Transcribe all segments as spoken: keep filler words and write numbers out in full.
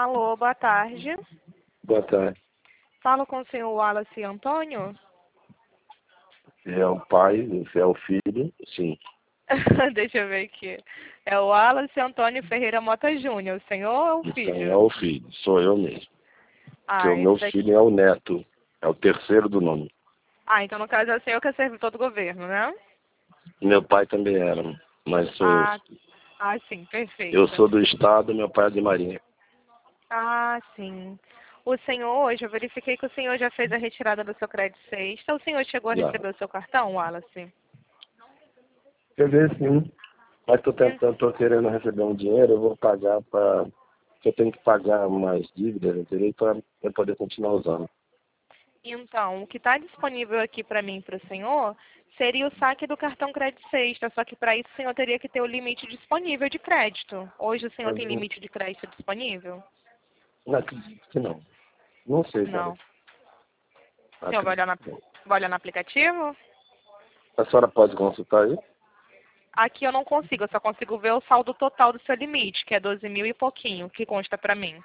Alô, boa tarde. Boa tarde. Falo com o senhor Wallace Antônio? É o pai, você é o filho, sim. Deixa eu ver aqui. É o Wallace Antônio Ferreira Mota Júnior. O senhor é o Então filho? é o filho, sou eu mesmo. Porque Ah, o meu esse daqui... filho é o neto, é o terceiro do nome. Ah, então no caso é o senhor que é servidor do governo, né? Meu pai também era, mas sou eu. Ah, ah, sim, perfeito. Eu sou do estado, meu pai é de Marinha. Ah, sim. O senhor hoje, eu verifiquei que o senhor já fez a retirada do seu crédito sexta. O senhor chegou a Já. receber o seu cartão, Wallace? Quer ver, sim. Mas tô tentando, tô querendo receber um dinheiro, eu vou pagar para. Eu tenho que pagar mais dívidas, entendeu? Para eu poder continuar usando. Então, o que está disponível aqui para mim e para o senhor seria o saque do cartão crédito sexta, só que para isso o senhor teria que ter o limite disponível de crédito. Hoje o senhor Mas tem não, limite de crédito disponível? não acredito que não. Não sei, cara. Não. O senhor vai olhar, Acredito na, que não. vai olhar no aplicativo? A senhora pode consultar aí? Aqui eu não consigo, eu só consigo ver o saldo total do seu limite, que é doze mil e pouquinho, que consta para mim.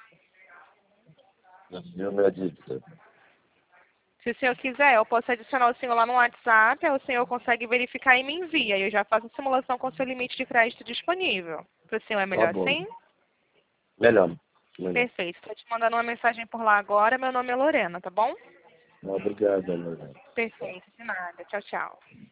Viu minha dívida? Se o senhor quiser, eu posso adicionar o senhor lá no WhatsApp, aí o senhor consegue verificar e me envia. E eu já faço a simulação com o seu limite de crédito disponível. Para o senhor é Tá melhor bom. assim? Melhor. Melhor. Perfeito. Estou te mandando uma mensagem por lá agora. Meu nome é Lorena, tá bom? Obrigado, Lorena. Perfeito. De nada. Tchau, tchau.